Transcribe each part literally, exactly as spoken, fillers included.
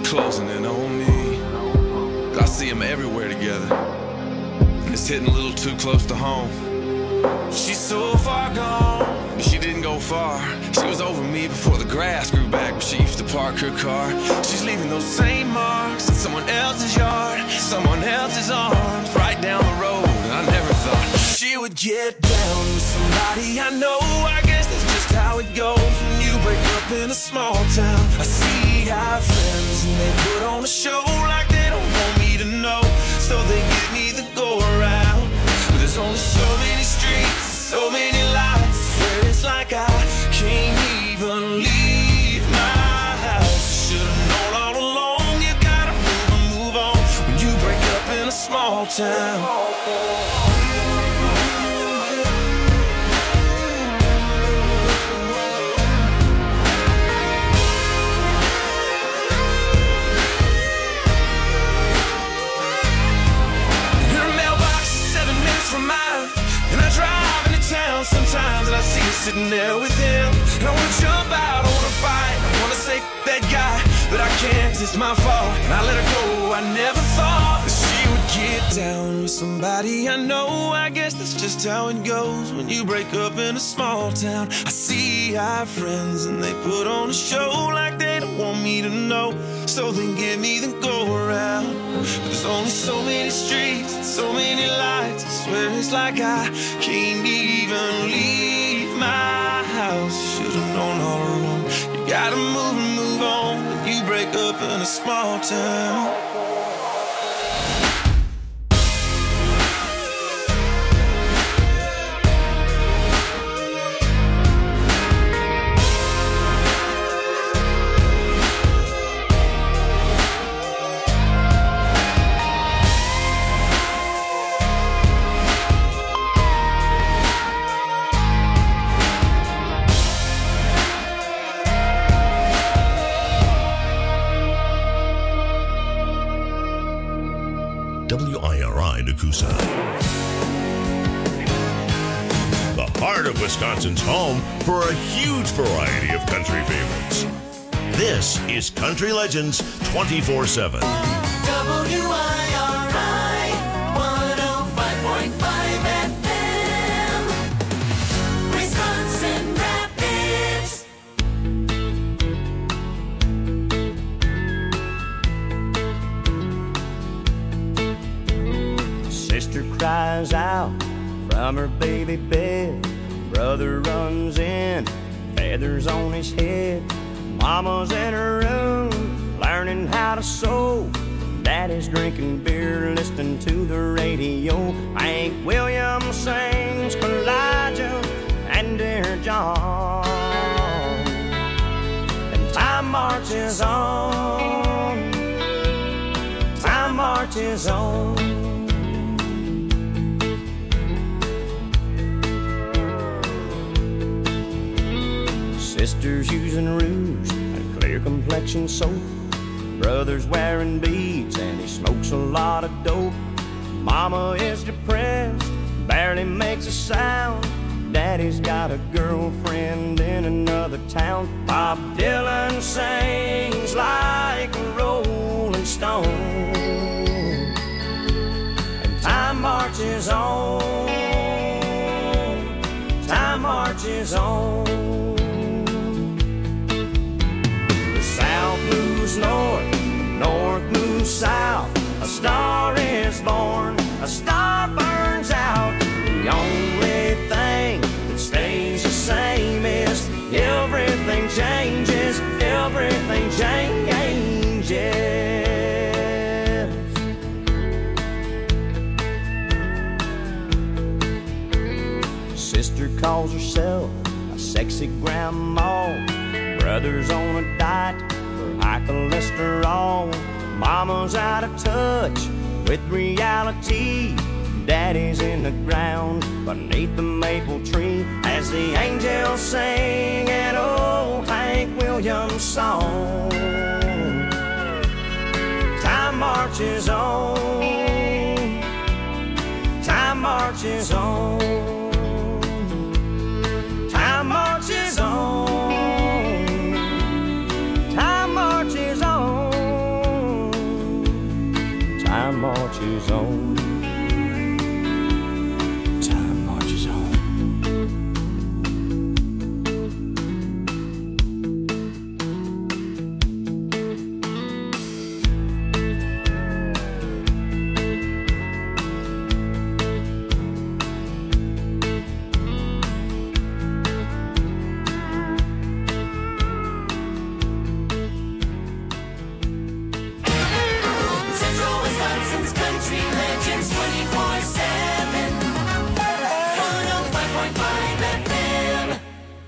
closing in on me. I see them everywhere together. It's hitting a little too close to home. She's so far gone, but she didn't go far. She was over me before the grass grew back where she used to park her car. She's leaving those same marks in someone else's yard, someone else's arms, right down the road. And I never thought she would get down with somebody I know. I guess that's just how it goes when you break up in a small town. I see our friends and they put on a show like they don't want me to know, so they give me the go around. But there's only so many streets, so many lights, I swear it's like I can't even leave my house. Should've known all along, you gotta move and move on when you break up in a small town. From mine, and I drive into town sometimes, and I see her sitting there with him, and I wanna jump out, I wanna fight, I wanna say that guy, but I can't, 'cause it's my fault, and I let her go. I never thought that she would get down with somebody I know. I guess that's just how it goes when you break up in a small town. I see our friends and they put on a show like they don't want me to know, so they give me the go around. But there's only so many streets and so many lights, I swear it's like I can't even leave my house. Should've known all along, you gotta move and move on when you break up in a small town. W I R I Nakusa. The heart of Wisconsin's home for a huge variety of country favorites. This is Country Legends twenty-four seven. W I R I one oh five point five F M, Wisconsin Rapids. Sister cries out from her baby bed. Brother runs in, feathers on his head. Mama's in her room, learning how to sew. Daddy's drinking beer, listening to the radio. Hank Williams sings Elijah and Dear John. And time marches on, time marches on. Sister's using rouge and clear complexion soap. Brother's wearing beads and he smokes a lot of dope. Mama is depressed, barely makes a sound. Daddy's got a girlfriend in another town. Bob Dylan sings like a rolling stone. And time marches on, time marches on. South moves north, north moves south. A star is born, a star burns out. The only thing that stays the same is everything changes, everything changes. Sister calls herself a sexy grandma. Brother's on a diet for high cholesterol. Mama's out of touch with reality. Daddy's in the ground beneath the maple tree as the angels sing an old Hank Williams song. Time marches on, time marches on, time marches on. Time marches on. marches on. Time marches on. Central Wisconsin's Country Legends twenty-four seven. one oh five point five F M.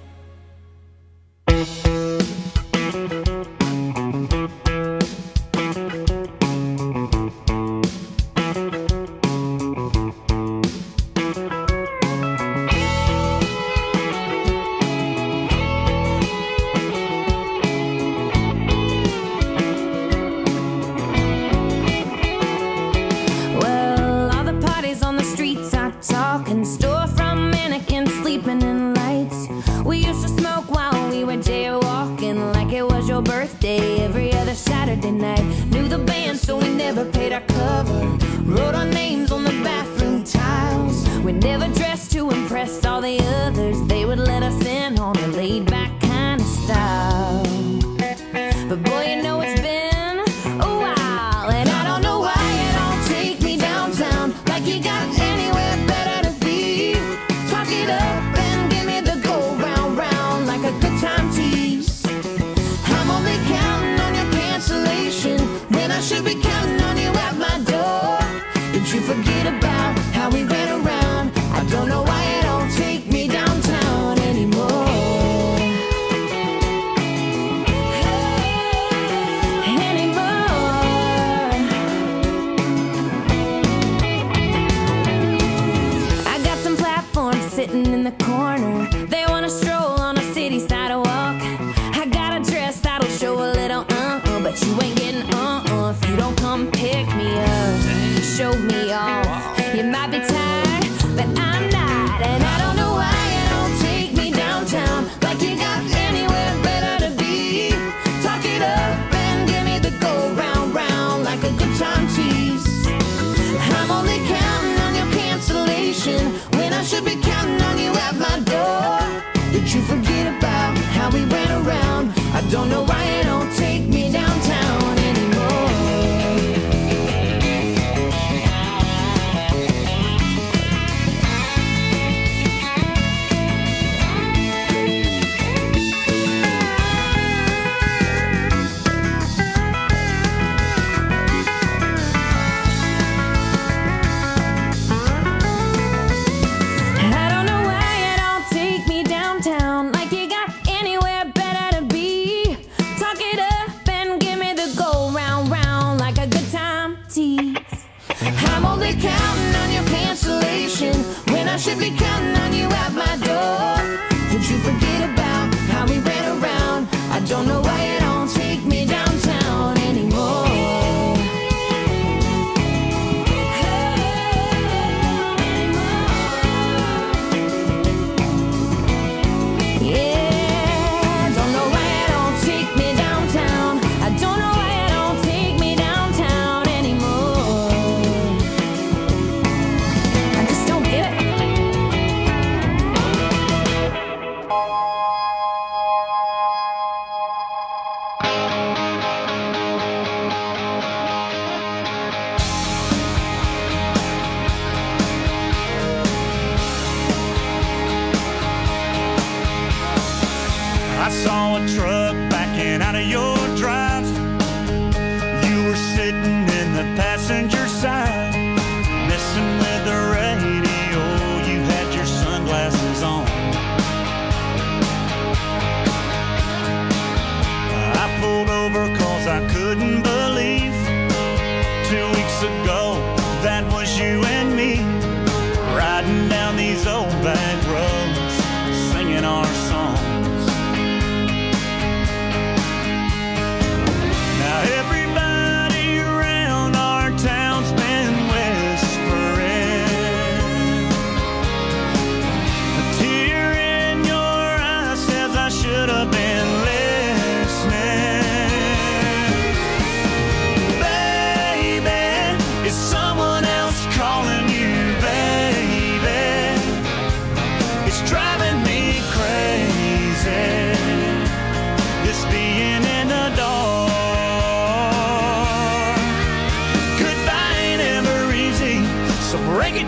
Well, all the parties on the streets are talking, store from mannequins sleeping in lights. We used to smoke while we were jaywalking, like it was your birthday every other Saturday night. Knew the band, so we never paid our cover. Wrote our names on the bathroom tiles. We never dressed to impress all the others. They would let us in on a laid-back kind of style. But boy, you know it's been a while, and I don't know why you don't take me downtown, like you got anywhere better to be. Talk it up and give me the go round round, like a good time tease. I'm only counting on your cancellation when I should be counting on you at my door. Did you forget about how we ran around? I don't know why you don't take me downtown anymore. Anymore. I got some platforms sitting in the corner. They wanna stroll on a city sidewalk. I got a dress that'll show a little uh-uh, but you ain't getting uh-uh if you don't come pick me up, show me off. You might be tired, but I'm not, and I don't know why you don't take me downtown, like you got anywhere better to be. Talk it up and give me the go round round, like a good time tease. I'm only counting on your cancellation when I should be counting on you at my door. Did you forget about how we ran around? I don't know why you don't take me downtown anymore. I don't know why you don't take me downtown, like you got anywhere better to be. Talk it up and give me the go round round, like a good time tease. I'm only counting on your cancellation when I should be counting on you at my door. Did you forget about how we ran around? I don't know why you don't take me downtown anymore. Yeah, don't know why you don't take me downtown. I don't know why you don't take me downtown anymore. I just don't get it. I saw a truck backing out of your drive. You were sitting in the passenger side, messing with the radio. You had your sunglasses on. I pulled over cause I couldn't believe two weeks ago that was you and me, riding down these old back roads, singing our songs.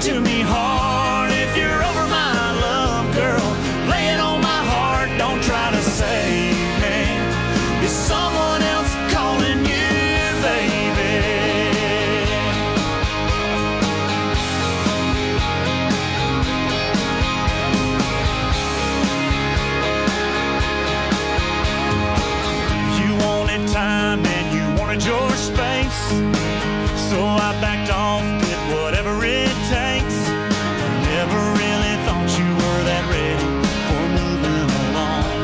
to me hard. If you're over my love, girl, lay it on my heart. Don't try to save me. Is someone else calling you, baby? You wanted time and you wanted your space, so I backed off, did whatever it takes. Never really thought you were that ready for moving along.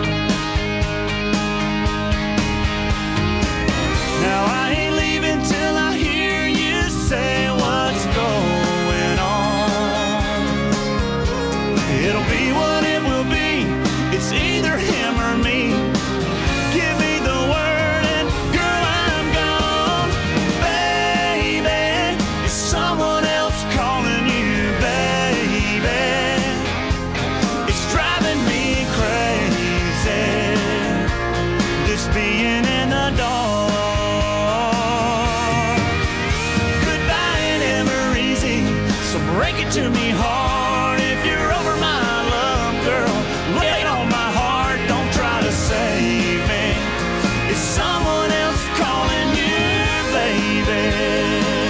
Now I ain't leaving till I hear you say what's going on. It'll be what it will be. It's either him or me. Give me the word and girl, I'm gone. Baby, is someone else calling you, baby? It's driving me crazy, this being in the dark. Goodbye ain't ever easy, so break it to me hard. If you're over my love, girl, lay it on my heart. Don't try to save me. Is someone else calling you, baby?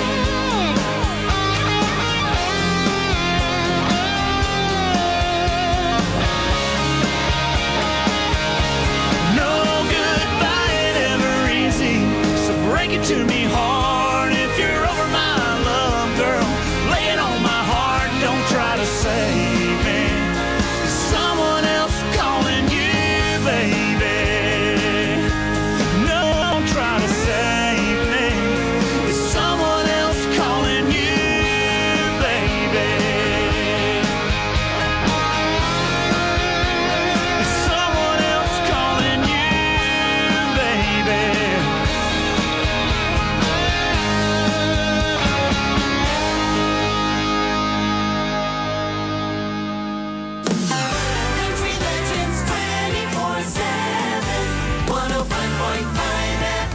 No goodbye ain't ever easy, so break it to me hard. If you're over my love, girl, lay it on my heart. Don't try to save me. Is someone else calling you, baby? No, don't try to save me. Is someone else calling you, baby? Is someone else calling you, baby? Country Legends twenty-four seven, one oh five point five F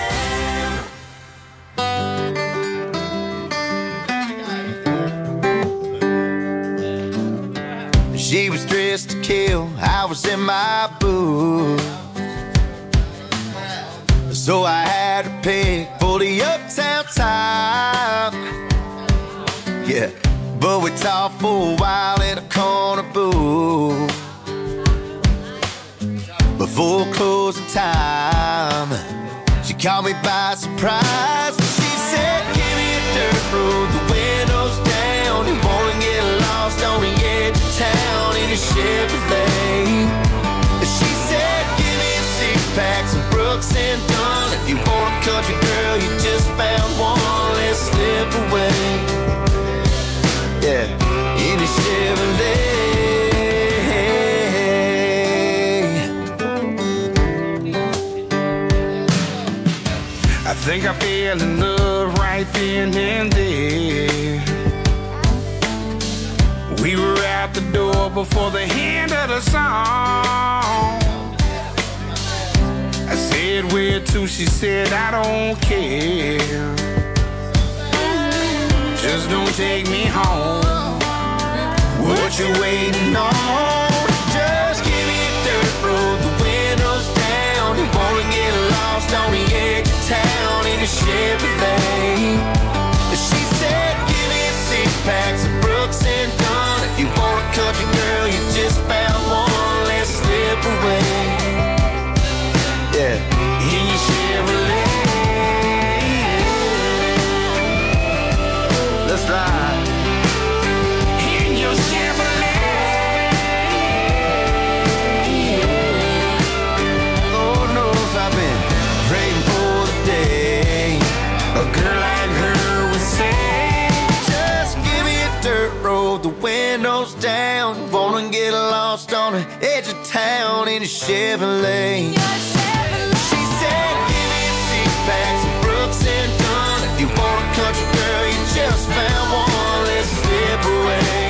M. She was dressed to kill, I was in my boots. So I had to pick for the uptown top. Yeah, but we talked for a while in a corner booth. Before closing time, she caught me by surprise. She said, give me a dirt road, the windows down. You wanna get lost on the edge of town in a Chevrolet. She said, give me a six-pack, some Brooks and Dunn. If you want a country girl, you just found one, let's slip away. Yeah, in a Chevrolet. I think I fell in love right then and there. We were out the door before the end of the song. I said, where to? She said, I don't care. Just don't take me home. What you waiting on? Just give me a dirt road, the windows down. You wanna get lost on the edge of town in a Chevrolet. She said, give me a six-pack, some Brooks and Dunn. If you want a country girl, you just found one, let's slip away. Yeah, in your Chevrolet. Let's ride. In your Chevrolet. Lord knows I've been praying for the day a girl like her would say, just give me a dirt road, the windows down. Wanna get lost on the edge of town in a Chevrolet. She said, give me a six-pack, some Brooks and Dunn. If you want a country girl, you just found one, let's slip away.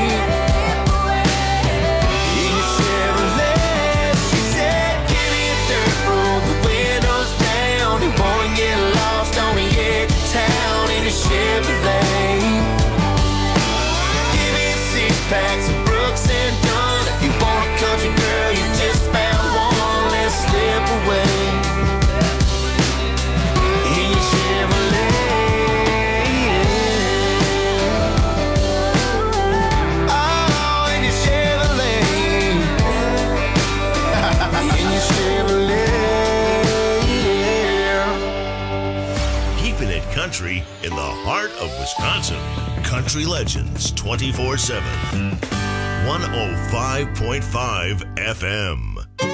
In your Chevrolet. She said, give me a dirt road, the windows down. You wanna get lost on the edge of town in a Chevrolet. keeping it country in the heart of Wisconsin. Country Legends twenty-four seven. one oh five point five F M.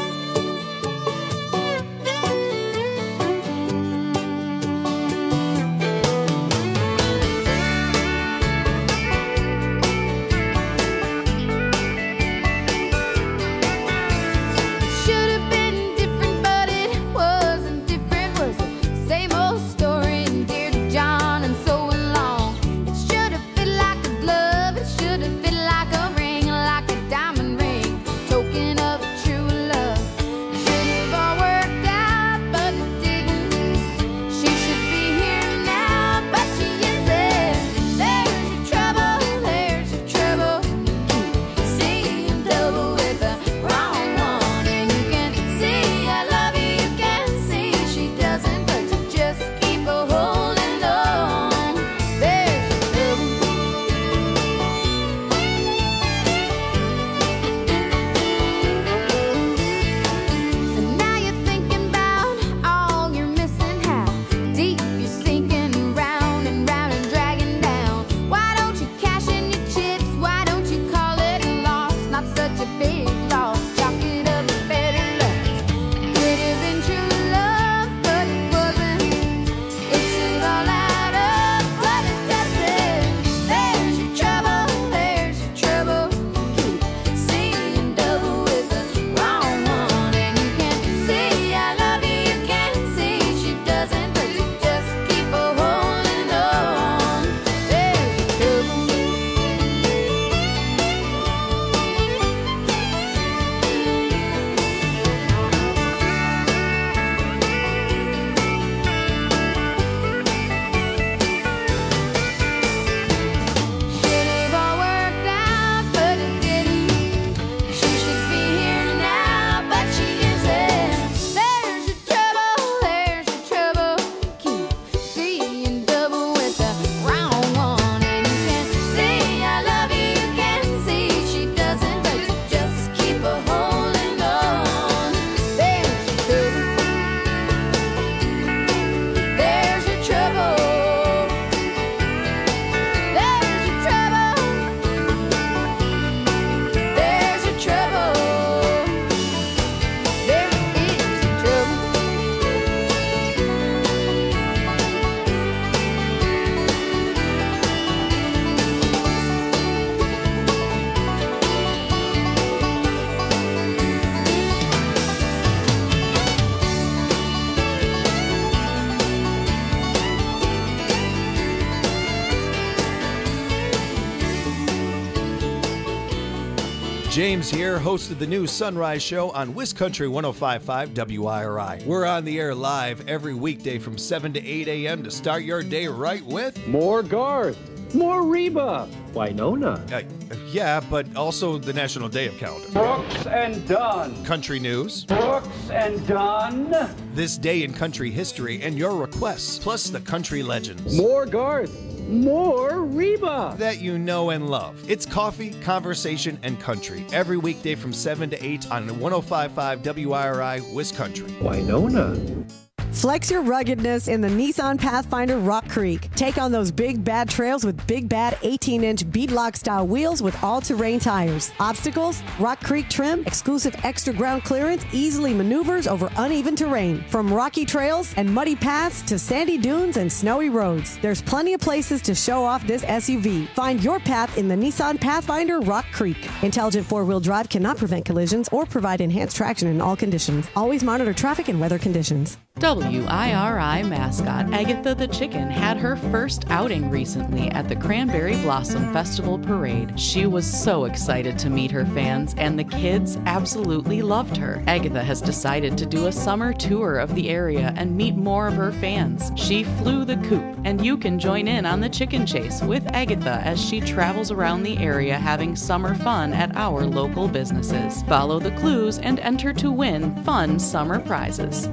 James here, host of the new Sunrise Show on WisCountry one oh five point five W I R I. We're on the air live every weekday from seven to eight a.m. to start your day right with... More Garth, more Reba, Winona. Uh, yeah, but also the National Day of Calendar. Brooks and Dunn. Country news. Brooks and Dunn. This day in country history and your requests, plus the country legends. More Garth. More Reba that you know and love. It's coffee, conversation, and country every weekday from seven to eight on one oh five point five W I R I WisCountry. Winona. Flex your ruggedness in the Nissan Pathfinder Rock Creek. Take on those big bad trails with big bad eighteen inch beadlock style wheels with all-terrain tires. Obstacles, Rock Creek trim, exclusive extra ground clearance, easily maneuvers over uneven terrain. From rocky trails and muddy paths to sandy dunes and snowy roads, there's plenty of places to show off this S U V. Find your path in the Nissan Pathfinder Rock Creek. Intelligent four-wheel drive cannot prevent collisions or provide enhanced traction in all conditions. Always monitor traffic and weather conditions. W I R I mascot Agatha the Chicken had her first outing recently at the Cranberry Blossom Festival Parade. She was so excited to meet her fans, and the kids absolutely loved her. Agatha has decided to do a summer tour of the area and meet more of her fans. She flew the coop, and you can join in on the chicken chase with Agatha as she travels around the area having summer fun at our local businesses. Follow the clues and enter to win fun summer prizes.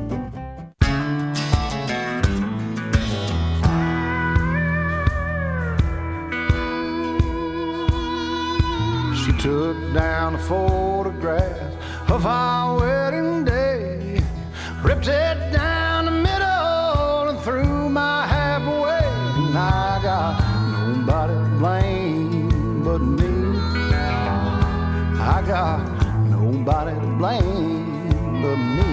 She took down a photograph of our wedding day, ripped it down the middle and threw my half got nobody to blame but me.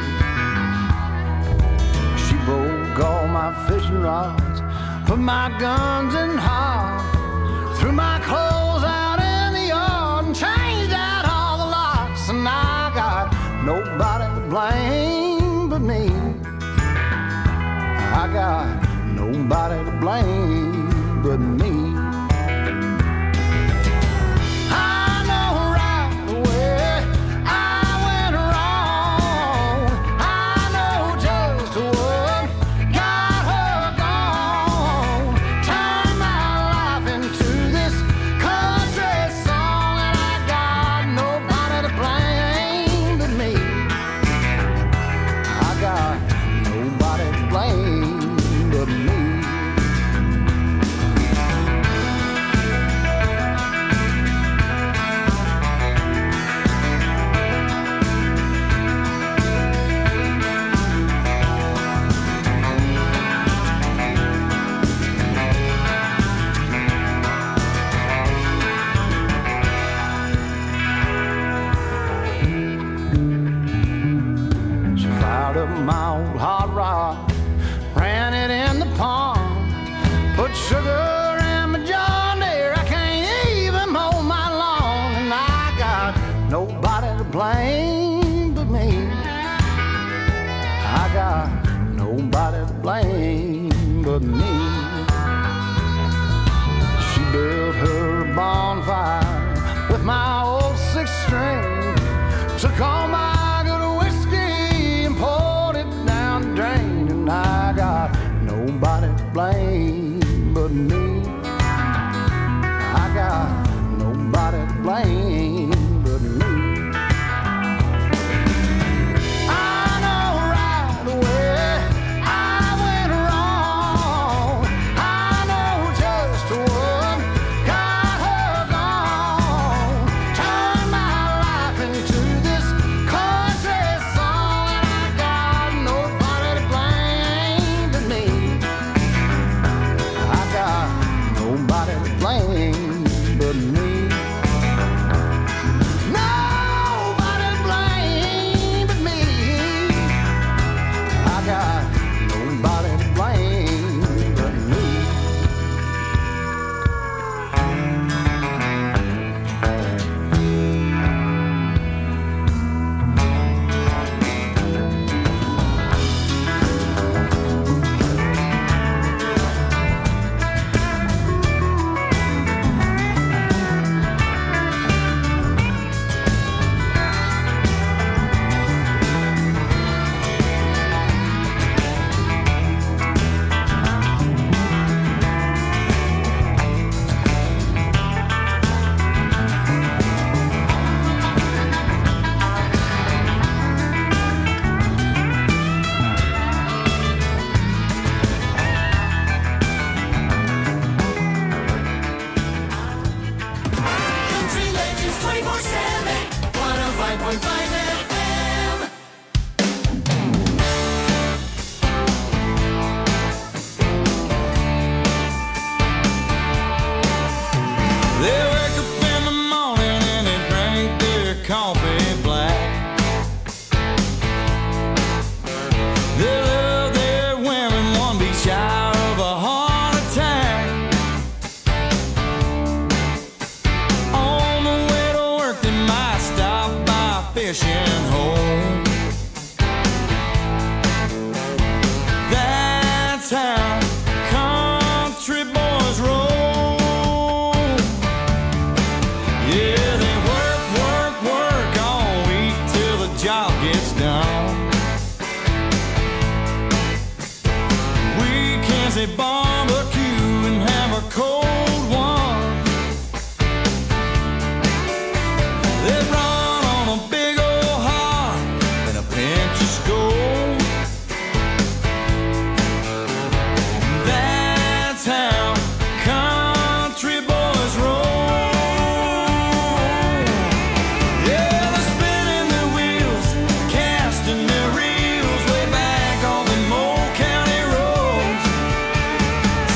She broke all my fishing rods, put my guns in hard, threw my clothes out in the yard and changed out all the locks, and I got nobody to blame but me. I got nobody to blame but me. Sugar and my John Deere, I can't even mow my lawn, and I got nobody to blame but me. I got nobody to blame but me. She built her bonfire with my old six string, took all my good whiskey and poured it down the drain, and I got nobody to blame but me. I got nobody to blame but me. I know right away I went wrong. I know just what got her gone. Turned my life into this country song, and I got nobody to blame but me. I got nobody to blame but me. Nobody to blame but me. I got nobody to blame but me. Country Legends twenty-four seven, one oh five point five F M. They wake up in the morning and they drink their coffee black. They love their women, one be shy of a heart attack. On the way to work they might stop by a fishing hole. That's how country boys roll. Yeah, they work, work, work all week till the job gets done. Weekends they barbecue and have a cold one. They run on a big old heart and a pinch of Skoal. That's how country boys roll. Yeah, they're spinning their wheels, casting their reels way back on the Moe County roads.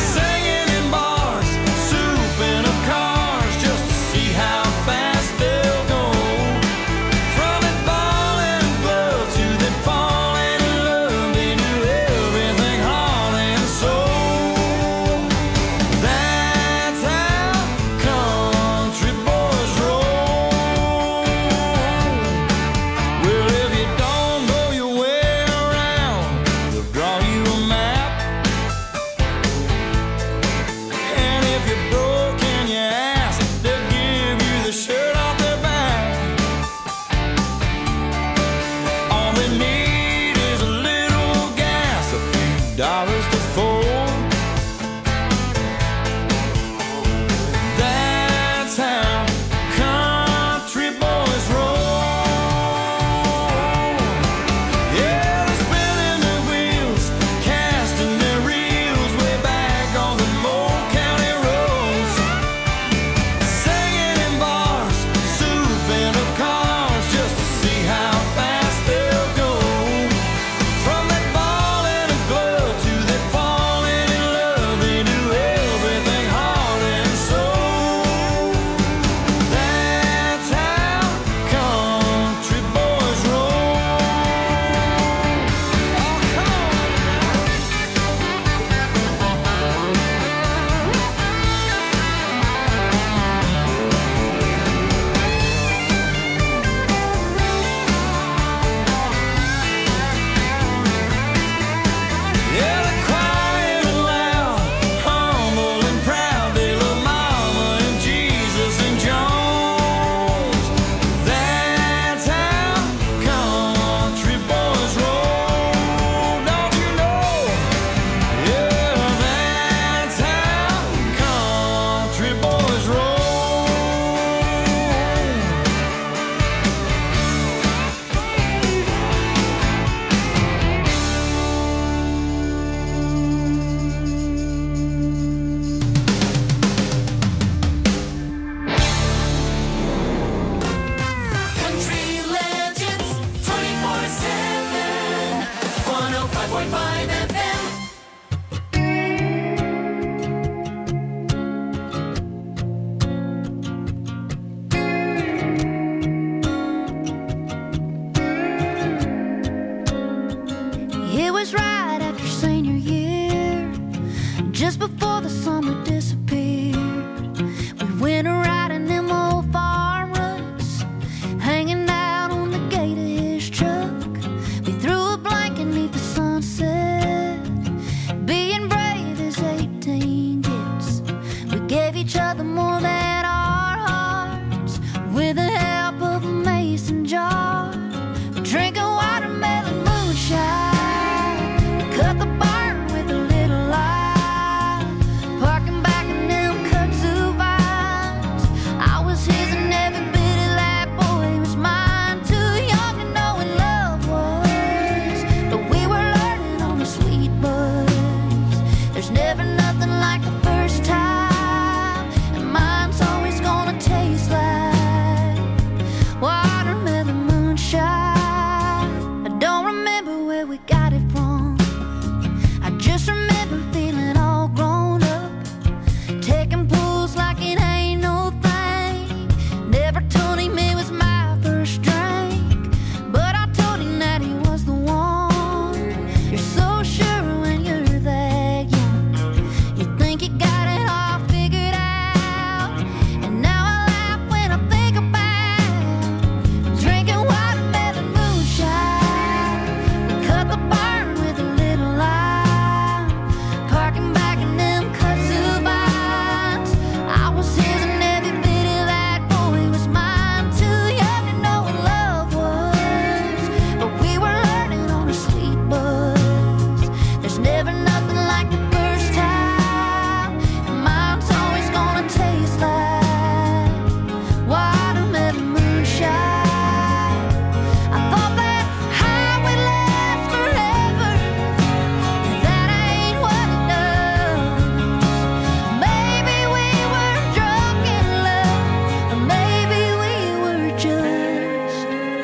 before. That's how country boys roll. Yeah, they're spinning their wheels, casting their reels way back on the Moore County roads, singing in bars, souping up cars just to see how fast they'll go. From that ball and a glove to that falling in love, they do everything heart and soul. That's how country boys roll. Oh, come on. Yeah, they're quiet and loud, humble and proud. They love Mama and Jesus and Jones. That's how country boys roll. Don't you know? Yeah, that's how country boys roll. Country Legends twenty-four seven, one oh five point five F M. It was right after senior year, just before the summer disappeared. We went a riding them old farm ruts, hanging out on the gate of his truck. We threw a blanket neath the sunset, being brave as eighteen gets. We gave each other more than our hearts, with the help of a mason jar. Drinking watermelon moonshine, cut the barn with a little light, parking back in them kudzu vines. I was his and every bit of that boy was mine. Too young to know what love was, but we were learning on the sweet buzz. There's never nothing like the first time, and mine's always gonna taste like watermelon moonshine. I don't remember where we got it from. I just remember feeling all grown up, taking pulls like it ain't no thing. Never told him it was my first drink, but I told him that he was the one. You're so sure when you're that young, you think you got it all figured out. And now I laugh when I think about drinking watermelon moonshine. We cut the barn with a little light, parking back in them kudzu vines. I was his and every bit of that boy was mine. Too young to know what love was, but we were learning on a sweet buzz. There's never nothing like the first time, and mine's always gonna taste like watermelon moonshine. I thought that high would last forever, but that ain't what it does. Maybe we were drunk in love, or maybe we were just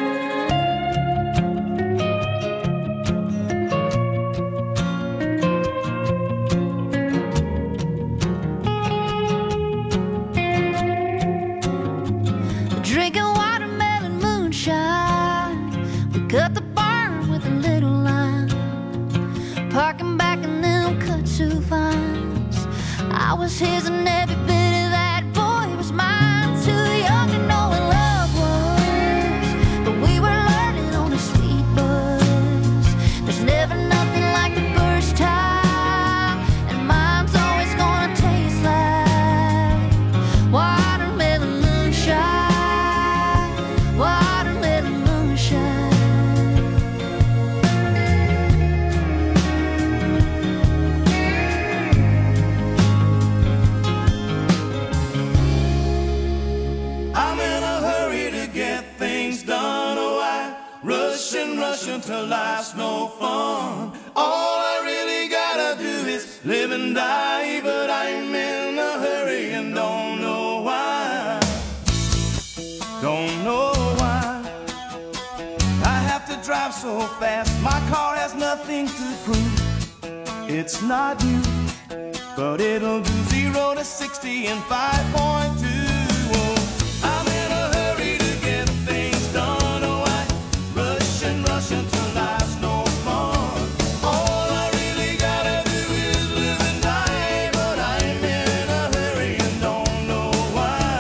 drinking watermelon moonshine. We cut the barn with a little line, parking back in them kudzu vines. I was his and every bit of that boy was mine. Too young to know what love was, but we were learning on a sweet buzz. There's never nothing like the first time, and mine's always gonna taste like watermelon moonshine. Watermelon moonshine. rushing till life's no fun. All I really gotta do is live and die, but I'm in a hurry and don't know why. Don't know why I have to drive so fast. My car has nothing to prove. It's not new, but it'll do zero to sixty in five point two. I'm in a hurry to get things done. Oh, I rush and rush until life's no fun. All I really gotta do is live and die, but I'm in a hurry and don't know why.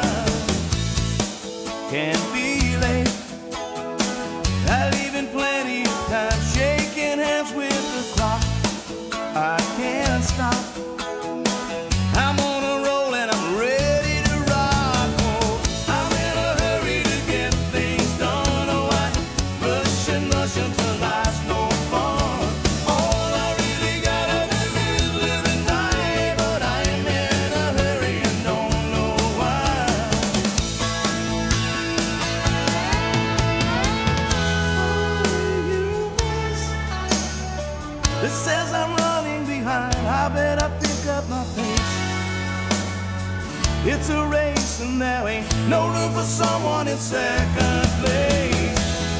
Can't be late. I leave in plenty of time, shaking hands with the clock. I can't stop. I'm on a roll and I'm ready to rock. Oh, I'm in a hurry to get things done. Oh, I rush and rush until life's no fun. All I really gotta do is live and die, but I'm in a hurry and don't know why. It says I'm running behind. I better pick up my pace. It's a race and there ain't no room for someone in second place.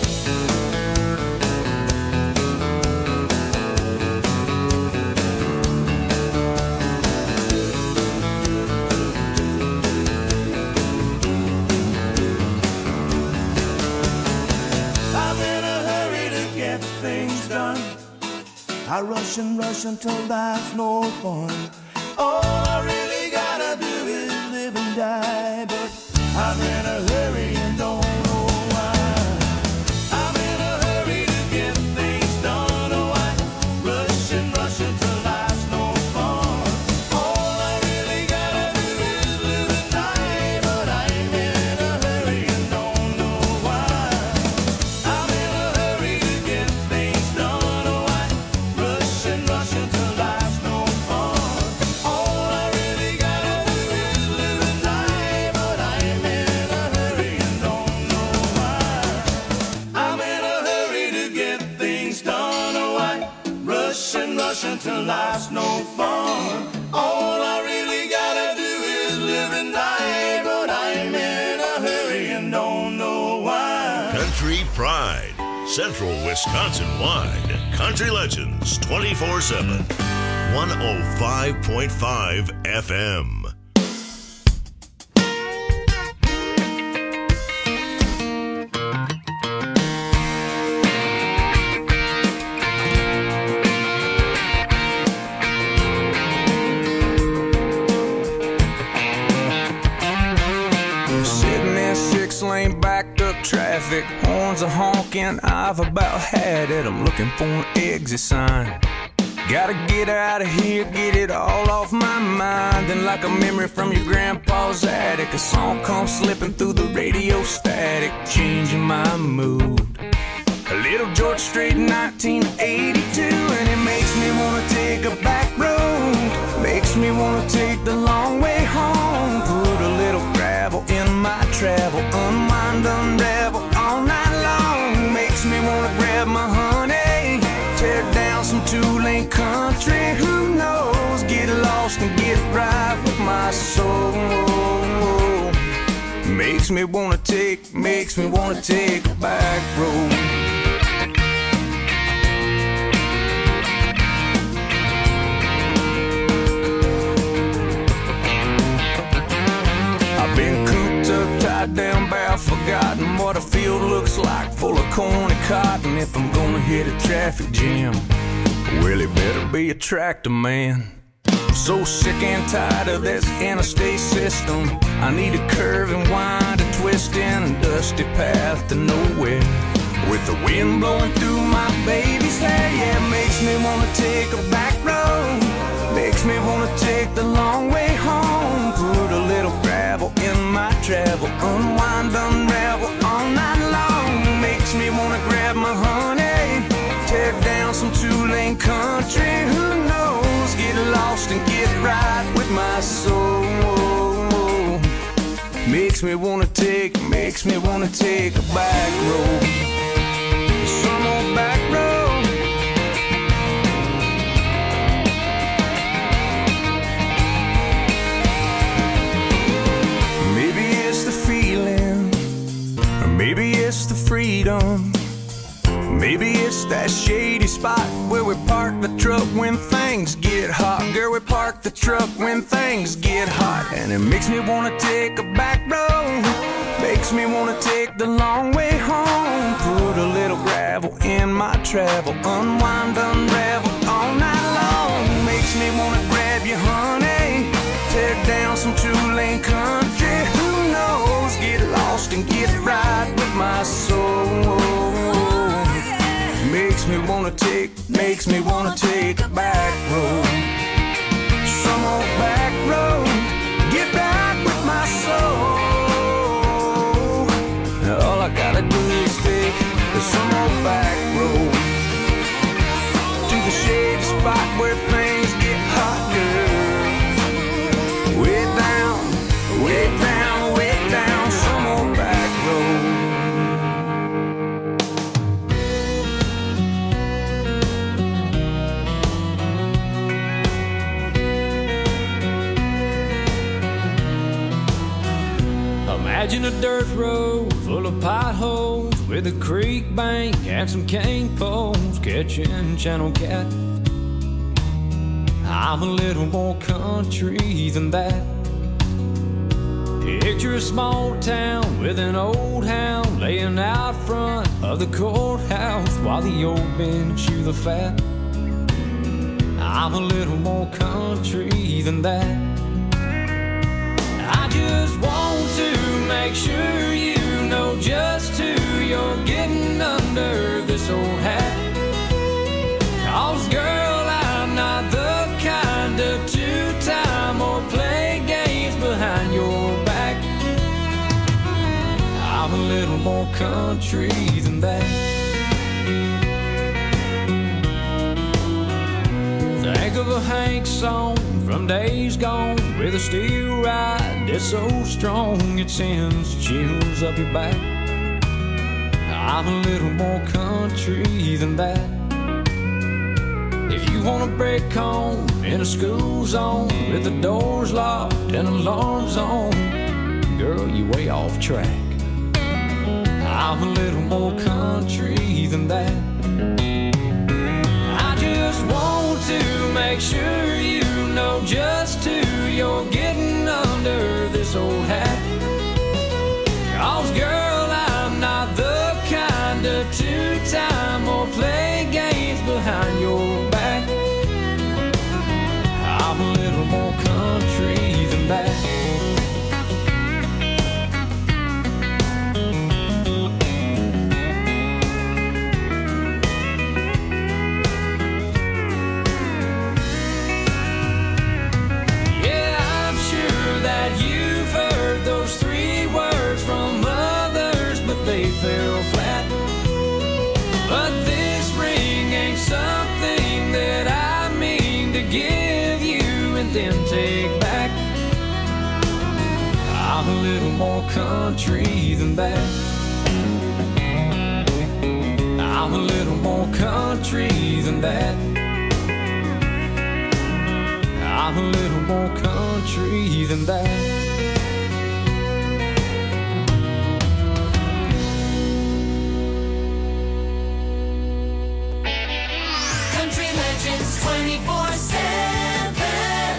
I'm in a hurry to get things done. I rush and rush until life's no fun. All I really gotta do is live and die, but I'm in a hurry and don't know why. I'm in a hurry to get things done. Oh, I rush and rush until life's no fun. All I really gotta do is live and die, but I'm in a hurry and don't know why. I'm in a hurry to get things done. Oh, I rush and rush until life's no fun. All I really gotta do is live and die, but I'm in a hurry and don't know why. I'm in a hurry to get things done. Oh, I rush and rush until life's no fun. All I really gotta do is live and die, but I'm in a hurry and don't know why. Country Pride, Central Wisconsin wide. Country Legends twenty-four seven. one oh five point five F M. Sitting in six lane backed up traffic, horns are honking, I've about had it. I'm looking for an exit sign. Gotta get out of here, get it all off my mind. Then like a memory from your grandpa's attic, a song comes slipping through the radio static, changing my mood. A little George Strait nineteen eighty-two, and it makes me wanna take a back road. Makes me wanna take the long way home. Put a little gravel in my travel, unwind, unravel all night long. Makes me wanna grab my honey, tear down some two-lane country. Who knows? Get lost and get right with my soul. Makes me wanna take, makes me wanna take a back road. I've been cooped up, tied down, bad, forgotten what a field looks like, full of corn and cotton. If I'm gonna hit a traffic jam, well, it better be a tractor man. I'm so sick and tired of this interstate system. I need a curve and wind, a twist in a dusty path to nowhere. With the wind blowing through my baby's hair, yeah, it makes me wanna take a back road. Makes me wanna take the long way home. Put a little gravel in my travel, unwind, unravel all night long. Makes me wanna grab my honey, tear down some two-lane country. Who knows? Get lost and get right with my soul. Makes me wanna take, makes me wanna take a back road. Some old back road. Maybe it's the feeling, or maybe it's the freedom. Maybe it's that shady spot where we park the truck when things get hot. Girl, we park the truck when things get hot. And it makes me wanna take a back road, makes me wanna take the long way home. Put a little gravel in my travel, unwind, unravel all night long. Makes me wanna grab you, honey, tear down some two-lane country. Who knows, get lost and get right with my soul. Makes me wanna take, makes me wanna take a back road. Some old back road, get back with my soul. All I gotta do is take some old back road to the shady spot where things get hot, girl. Way down, way down, way down, some old back road. Imagine a dirt road full of potholes with a creek bank and some cane poles catching channel cat. I'm a little more country than that. Picture a small town with an old hound laying out front of the courthouse while the old men chew the fat. I'm a little more country than that. I just want to make sure you know just who you're getting under this old hat. 'Cause girl, I'm not the kind of two-time or play games behind your back. I'm a little more country than that. Think of a Hank song from days gone with a steel ride that's so strong it sends chills up your back. I'm a little more country than that. If you want to break home in a school zone with the doors locked and alarms on, girl, you way off track. I'm a little more country than that. I just want to make sure you know just who you're getting under this old hat. 'Cause girl, I'm not the kind of two-time or play games behind your back. I'm a little more country than that. They fell flat, but this ring ain't something that I mean to give you and then take back. I'm a little more country than that. I'm a little more country than that. I'm a little more country than that. twenty-four seven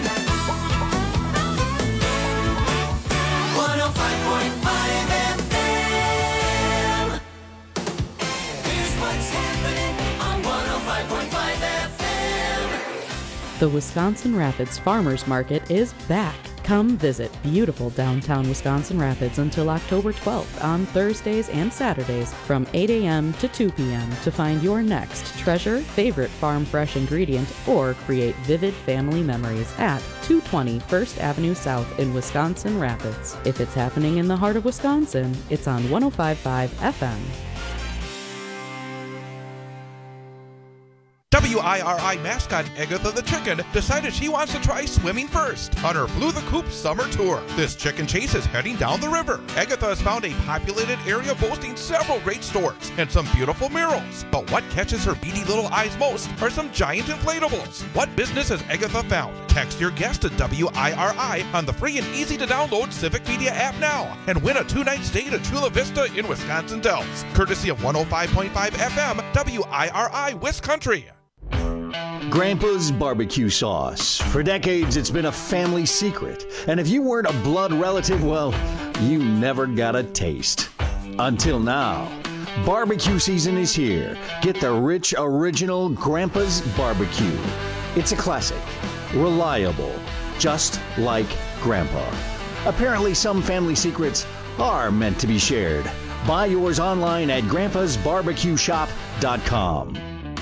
one oh five point five F M. Here's what's happening on one oh five point five F M. The Wisconsin Rapids Farmers Market is back. Come visit beautiful downtown Wisconsin Rapids until October twelfth on Thursdays and Saturdays from eight a.m. to two p.m. to find your next treasure, favorite farm fresh ingredient, or create vivid family memories at two twenty First Avenue South in Wisconsin Rapids. If it's happening in the heart of Wisconsin, it's on one oh five point five F M. W W I R I mascot Agatha the Chicken decided she wants to try swimming first on her Blue the Coop summer tour. This chicken chase is heading down the river. Agatha has found a populated area boasting several great stores and some beautiful murals. But what catches her beady little eyes most are some giant inflatables. What business has Agatha found? Text your guess to W I R I on the free and easy to download Civic Media app now and win a two-night stay to Chula Vista in Wisconsin Dells, courtesy of one oh five point five F M W I R I Wiscountry. Grandpa's barbecue sauce. For decades, it's been a family secret. And if you weren't a blood relative, well, you never got a taste. Until now. Barbecue season is here. Get the rich, original Grandpa's barbecue. It's a classic. Reliable. Just like Grandpa. Apparently, some family secrets are meant to be shared. Buy yours online at grandpas barbecue shop dot com.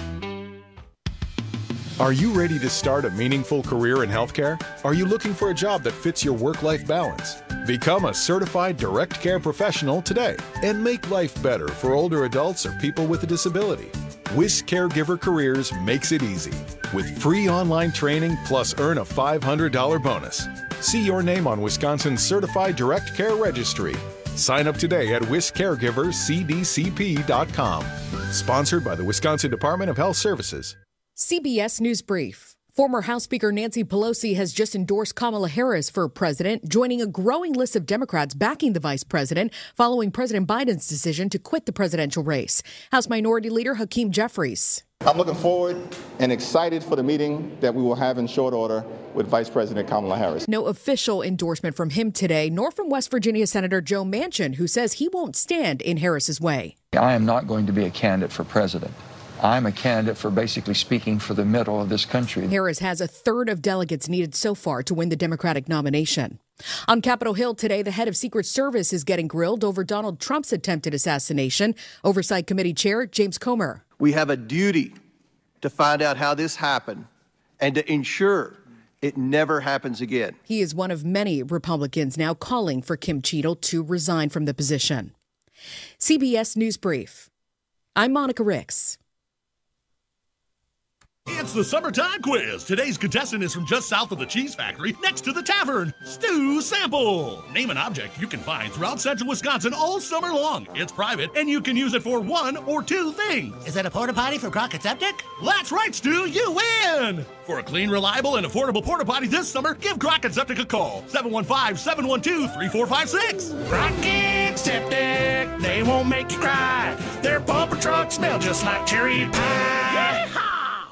Are you ready to start a meaningful career in healthcare? Are you looking for a job that fits your work-life balance? Become a certified direct care professional today and make life better for older adults or people with a disability. WIS Caregiver Careers makes it easy with free online training plus earn a five hundred dollars bonus. See your name on Wisconsin's Certified Direct Care Registry. Sign up today at wis caregiver c d c p dot com. Sponsored by the Wisconsin Department of Health Services. C B S News Brief. Former House Speaker Nancy Pelosi has just endorsed Kamala Harris for president, joining a growing list of Democrats backing the vice president following President Biden's decision to quit the presidential race. House Minority Leader Hakeem Jeffries. I'm looking forward and excited for the meeting that we will have in short order with Vice President Kamala Harris. No official endorsement from him today, nor from West Virginia Senator Joe Manchin, who says he won't stand in Harris's way. I am not going to be a candidate for president. I'm a candidate for basically speaking for the middle of this country. Harris has a third of delegates needed so far to win the Democratic nomination. On Capitol Hill today, the head of Secret Service is getting grilled over Donald Trump's attempted assassination. Oversight Committee Chair James Comer. We have a duty to find out how this happened and to ensure it never happens again. He is one of many Republicans now calling for Kim Cheadle to resign from the position. C B S News Brief. I'm Monica Ricks. It's the summertime quiz. Today's contestant is from just south of the Cheese Factory, next to the tavern. Stu Sample. Name an object you can find throughout central Wisconsin all summer long. It's private, and you can use it for one or two things. Is that a porta potty for Crockett Septic? That's right, Stu. You win. For a clean, reliable, and affordable porta potty this summer, give Crockett Septic a call. seven one five, seven one two, three four five six. Crockett Septic. They won't make you cry. Their bumper trucks smell just like cherry pie. Yeehaw!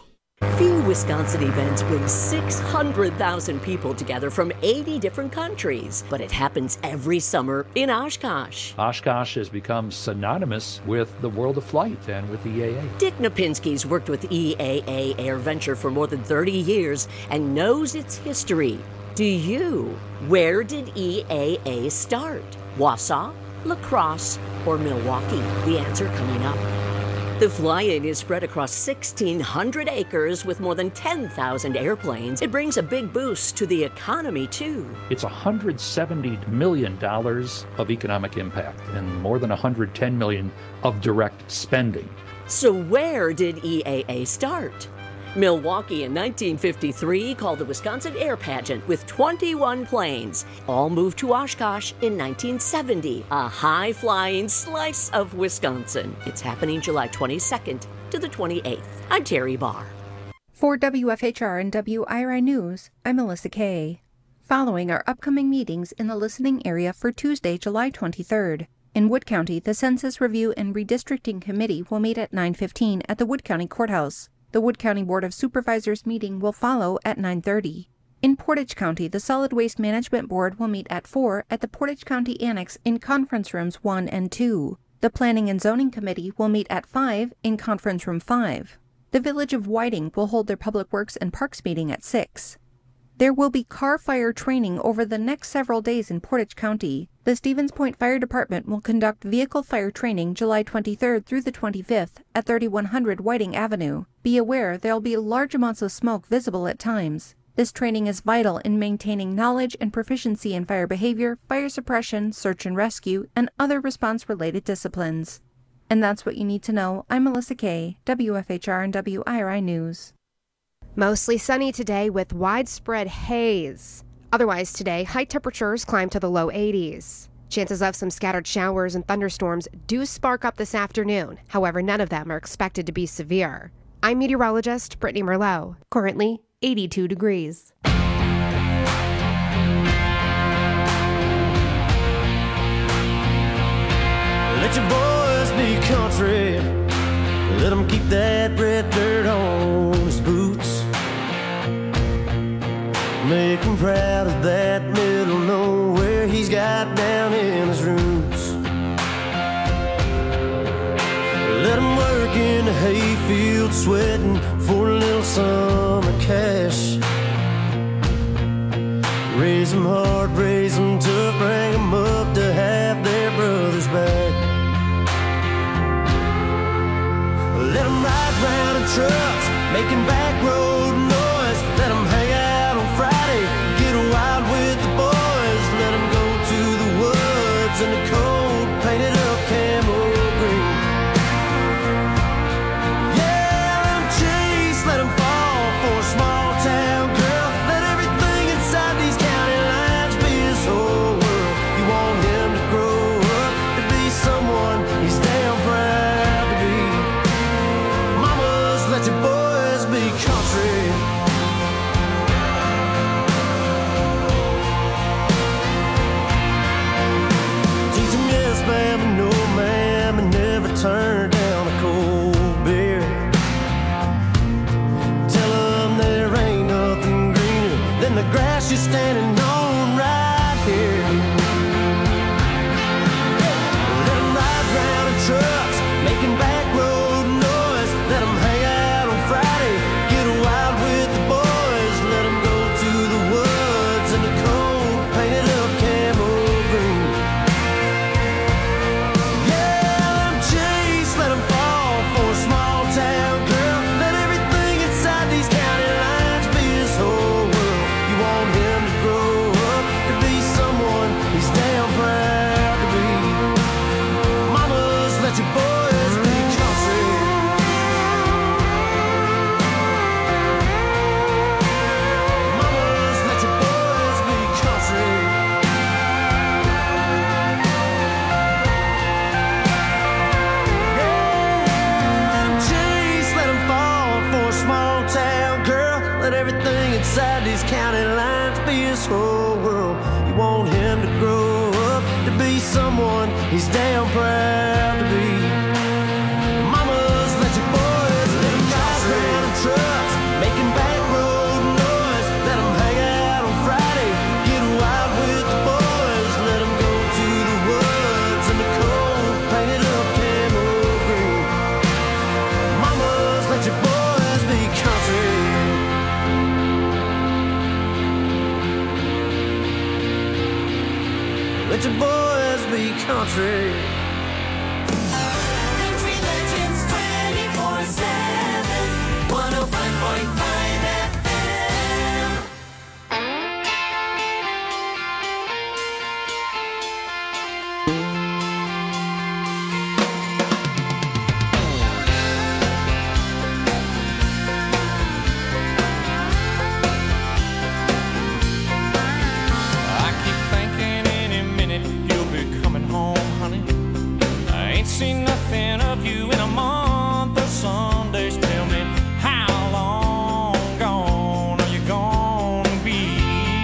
Few Wisconsin events bring six hundred thousand people together from eighty different countries, but it happens every summer in Oshkosh. Oshkosh has become synonymous with the world of flight and with E A A. Dick Napinski's worked with E A A Air Venture for more than thirty years and knows its history. Do you? Where did E A A start? Wausau, La Crosse, or Milwaukee? The answer coming up. The fly-in is spread across sixteen hundred acres with more than ten thousand airplanes. It brings a big boost to the economy, too. It's one hundred seventy million dollars of economic impact and more than one hundred ten million dollars of direct spending. So where did E A A start? Milwaukee in nineteen fifty-three called the Wisconsin Air Pageant with twenty-one planes. All moved to Oshkosh in nineteen seventy, a high-flying slice of Wisconsin. It's happening July twenty-second to the twenty-eighth. I'm Terry Barr. For W F H R and W I R I News, I'm Melissa Kay. Following our upcoming meetings in the listening area for Tuesday, July twenty-third. In Wood County, the Census Review and Redistricting Committee will meet at nine fifteen at the Wood County Courthouse. The Wood County Board of Supervisors meeting will follow at nine thirty. In Portage County, the Solid Waste Management Board will meet at four at the Portage County Annex in Conference Rooms one and two. The Planning and Zoning Committee will meet at five in Conference Room five. The Village of Whiting will hold their Public Works and Parks meeting at six. There will be car fire training over the next several days in Portage County. The Stevens Point Fire Department will conduct vehicle fire training July twenty-third through the twenty-fifth at thirty-one hundred Whiting Avenue. Be aware there will be large amounts of smoke visible at times. This training is vital in maintaining knowledge and proficiency in fire behavior, fire suppression, search and rescue, and other response-related disciplines. And that's what you need to know. I'm Melissa Kay, W F H R and W I R I News. Mostly sunny today with widespread haze. Otherwise today, high temperatures climb to the low eighties. Chances of some scattered showers and thunderstorms do spark up this afternoon. However, none of them are expected to be severe. I'm meteorologist Brittany Merlot. Currently eighty-two degrees. Let your boys be country. Let them keep that red dirt on his boots. Make him proud of that middle nowhere he's got down in his roots. Let him work in the hayfield sweating for a little summer cash. Raise them hard, raise them tough, bring them up to have their brothers back. Let them ride round in trucks, making back road noise. Let them hang out on Friday, get wild with the boys. Let them go to the woods in the cold, painted up camo green. Yeah, let them chase, let them fall for a small town girl. Let everything inside these county lines be his whole world. You want him to grow up to be someone he's damn proud to be. Mamas, let your boys be country. Teach them yes, ma'am, and no, ma'am, and never turn down a cold beer. Tell them there ain't nothing greener than the grass you're standing on right here. Let them ride round in trucks, making back road noise. Let them hang out on Friday, get wild with the boys. Let them go to the woods in the cold, painted up camo green. Yeah, let them chase, let them fall for a small town girl. Let everything inside these county lines be his whole world. You want him to grow up to be someone he's damn proud to be. Mamas, let your boys be country. Mamas, let your boys be country. Yeah, chase, let him fall for a small town girl. Let everything inside these county lines be his whole world. You want him to grow up to be someone he's damn proud to be. Mamas, let your boys be country. Ride round in trucks, making back road noise. Let them hang out on Friday, get wild with the boys. Let them go to the woods in the cold, painted up camo green. Mamas, let your boys be country. Let your boys be country. Country Legends twenty-four seven, one oh five point five F M. I keep thinking any minute you'll be coming home, honey. I ain't seen nothing of you in a month of Sundays. Tell me, how long gone are you gonna be?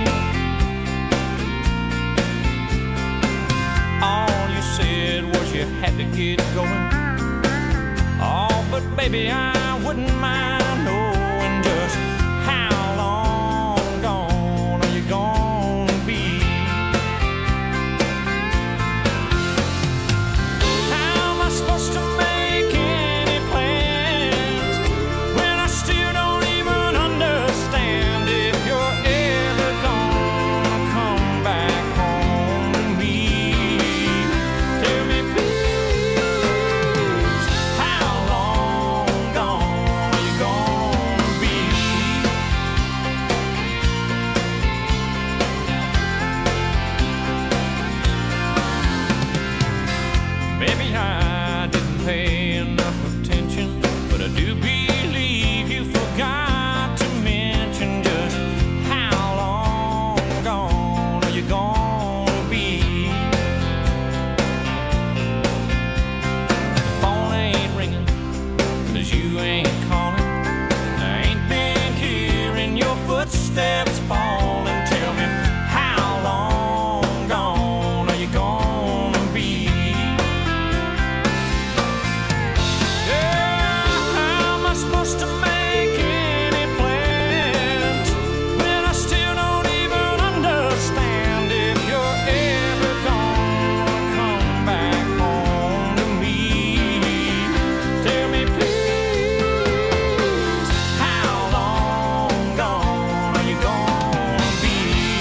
All you said was you had to get going. Oh, but baby, I wouldn't mind knowing just how long gone are you gonna be? How am I supposed to make any plans when I still don't even understand if you're ever gonna come back home to me? Tell me, please, how long gone are you gone? you gonna be? The phone ain't ringing, 'cause you ain't calling. I ain't been hearing your footsteps falling. Tell me, how long gone are you gonna be? Yeah, how am I supposed to make any plans when I still don't even understand if you're ever gonna come back home to me? Tell me, please, how long gone are you gonna be?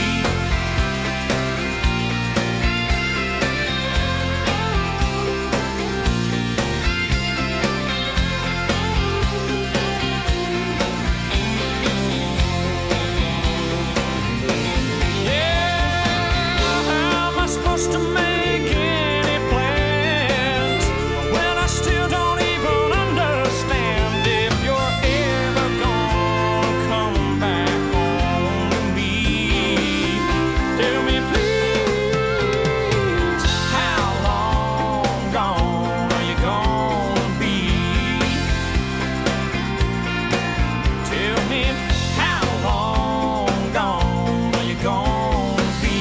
Yeah, how am I supposed to make any plans when I still don't even understand if you're ever gonna come back home to me? Tell me, please, how long gone are you gonna be? Tell me, how long gone are you gonna be?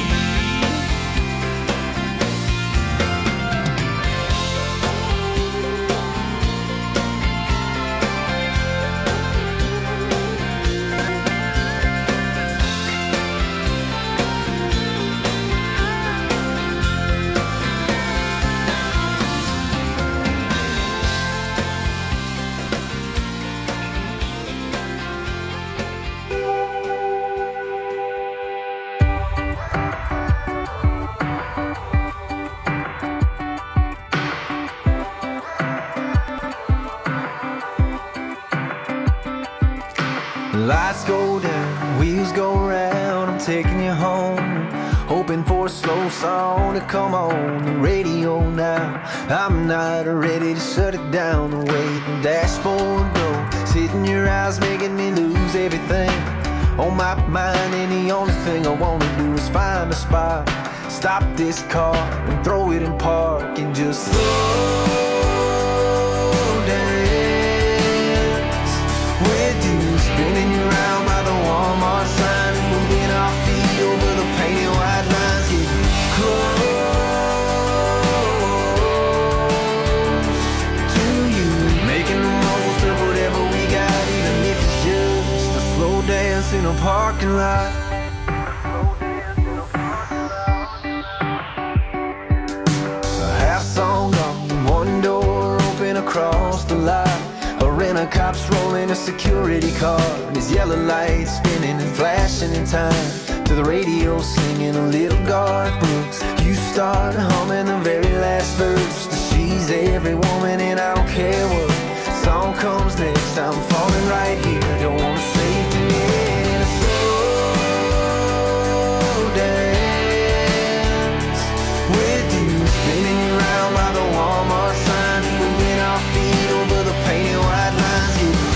Lights go down, wheels go round, I'm taking you home. Hoping for a slow song to come on the radio now. I'm not ready to shut it down the way the dashboard goes. Hitting your eyes, making me lose everything on my mind, and the only thing I wanna do is find a spot, stop this car and throw it in park and just slow dance with you. Spinning you around by the Walmart sign and moving our feet over the painted white lines. Getting close to you, making the most of whatever we got, even if it's just a slow dance in a parking lot. A half song gone, one door open across the lot. A renter cop's rolling a security car, and his yellow lights spinning and flashing in time to the radio singing a little Garth Brooks. You start humming the very last verse to She's Every Woman, and I don't care what song comes next, I'm falling right here. Don't wanna save tonight in a slow dance with you, spinning you around by the Walmart sign, moving our feet over the painted white lines. Getting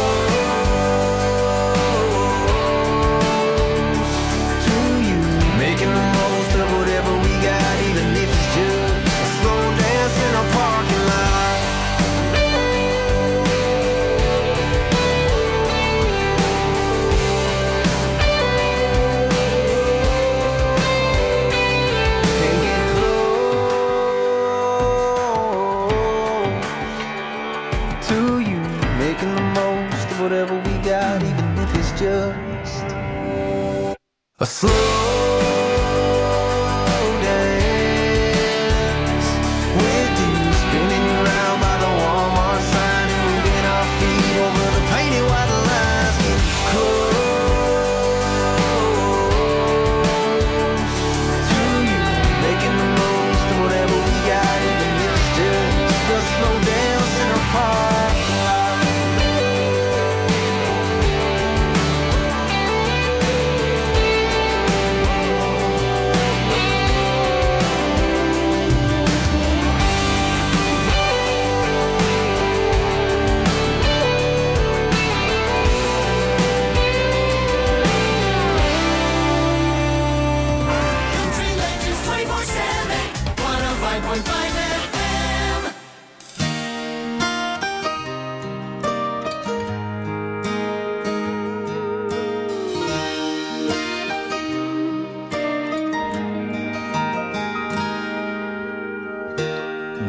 close to you, making the most of whatever we got, even if it's just a slow dance in a parking lot.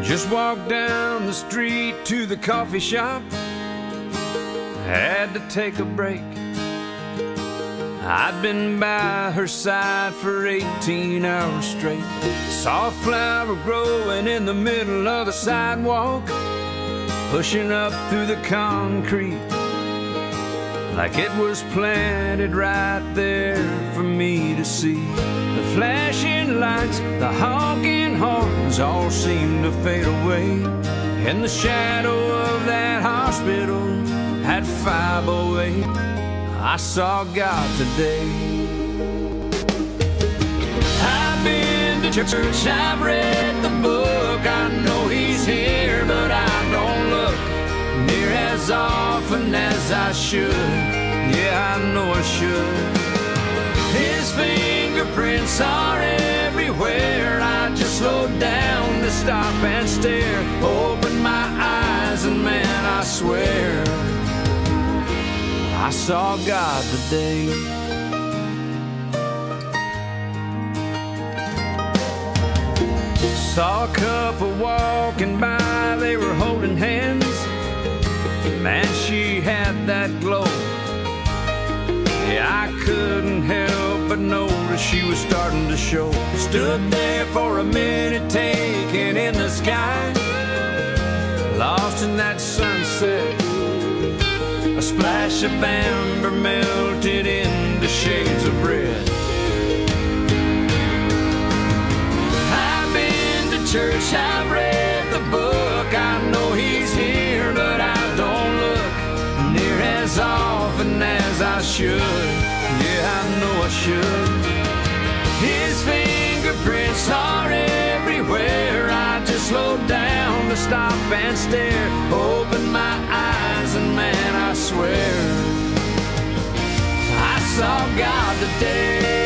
Just walked down the street to the coffee shop. Had to take a break. I'd been by her side for eighteen hours straight. Saw a flower growing in the middle of the sidewalk, pushing up through the concrete like it was planted right there for me to see. The flashing lights, the honking horns all seemed to fade away. In the shadow of that hospital at five oh eight, I saw God today. I've been to church, I've read the book, I know He's here, but I don't look near as often as I should. Yeah, I know I should. His fingerprints are everywhere. I just slowed down to stop and stare. Opened my eyes and man, I swear I saw God today. Saw a couple walking by, they were holding hands. Man, she had that glow. Yeah, I couldn't help but notice she was starting to show. Stood there for a minute, taking in the sky, lost in that sunset. A splash of amber melted into shades of red. I've been to church, I've read the book, I know He's here, but I don't look near as often as I should. Yeah, I know I should. His fingerprints are everywhere. I just slowed down to stop and stare. Opened my eyes and man, I swear I saw God today.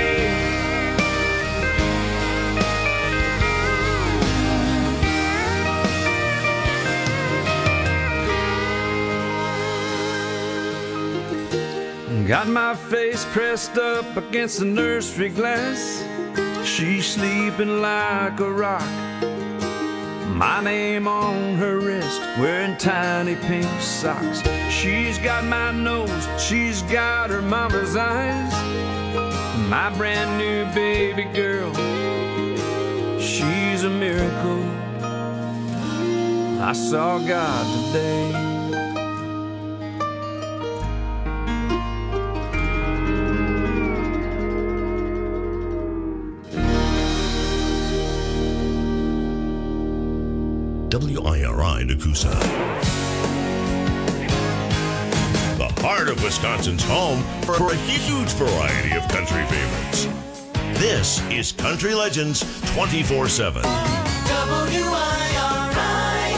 Got my face pressed up against the nursery glass. She's sleeping like a rock. My name on her wrist, wearing tiny pink socks. She's got my nose, she's got her mama's eyes. My brand new baby girl, she's a miracle. I saw God today. W I R I Nakusa. The heart of Wisconsin's home for a huge variety of country favorites. This is Country Legends twenty-four seven.